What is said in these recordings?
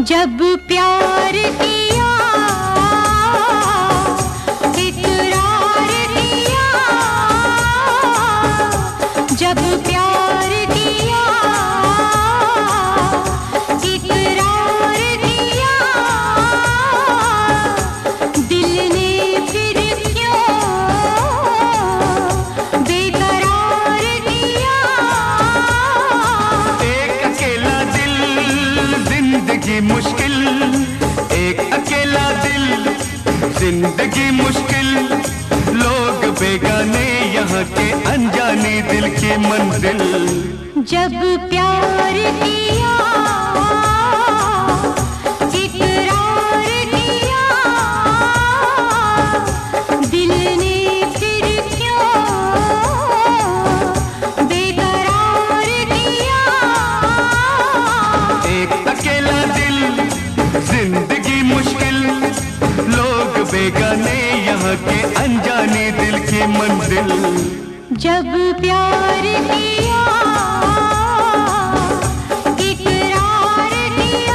जब प्यार किया, इकरार किया, जब प्यार किया, इकरार किया, दिल ने फिर क्यों बेकरार किया। एक अकेला दिल जिंदगी मुश्किल, एक अकेला दिल जिंदगी मुश्किल, लोग बेगाने यहाँ के अनजाने दिल की मंजिल। जब प्यार किया, इकरार किया, दिल ने फिर क्यों बेकरार किया। एक अकेला दिल जिंदगी मुश्किल, लोग बेगाने यहाँ के अनजाने दिल की मंजिल। जब प्यार किया, इकरार किया।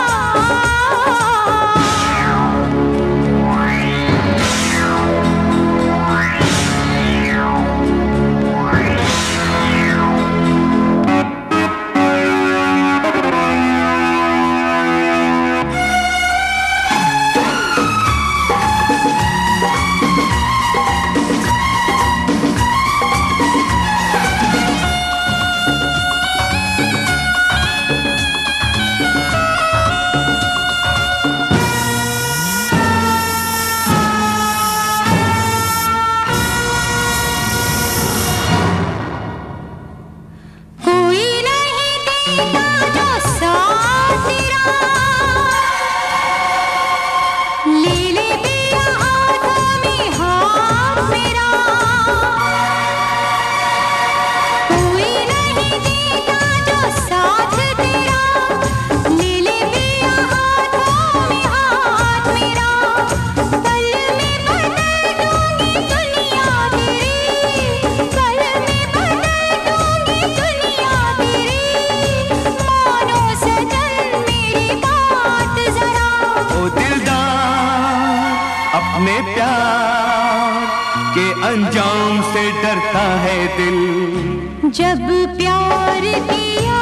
अपने प्यार के अंजाम से डरता है दिल। जब प्यार किया,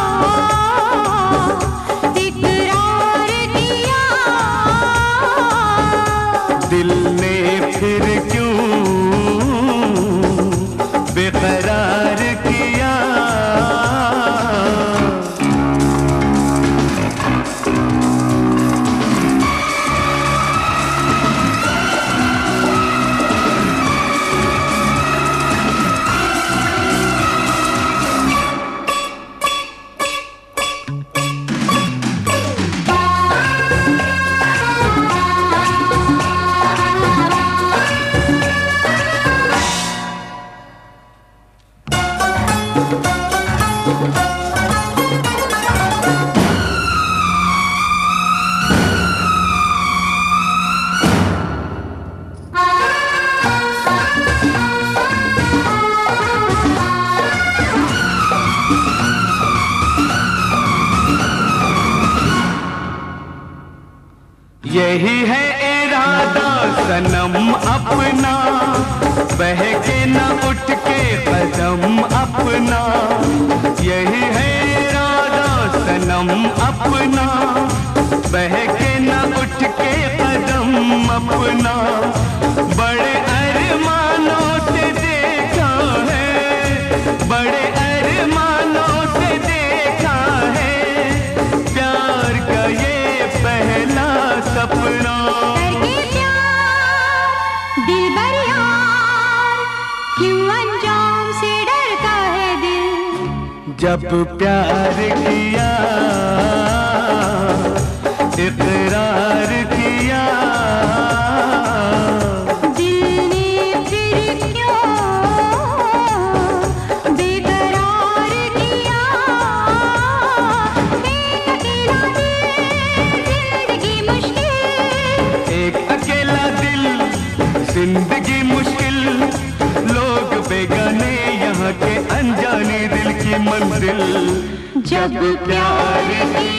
इकरार किया, दिल ने फिर क्यों बेकरार किया। यही है इरादा सनम अपना, बहके न उठ के कदम अपना। यही है इरादा सनम अपना, बहके न उठ के कदम अपना। बड़े अरमानों से देखा है, बड़े अरमानों से देखा है, प्यार का ये पहला सपना। दिलबर यार, क्यों अंजाम से डरता है दिल। जब प्यार किया, इकरार किया, दिल ने फिर क्यों बेकरार किया। एक अकेला दिल जिंदगी मुश्किल, एक अकेला दिल जिंदगी मुश्किल, लोग बेगाने यहाँ के अनजाने दिल की मंजिल। जब प्यार किया।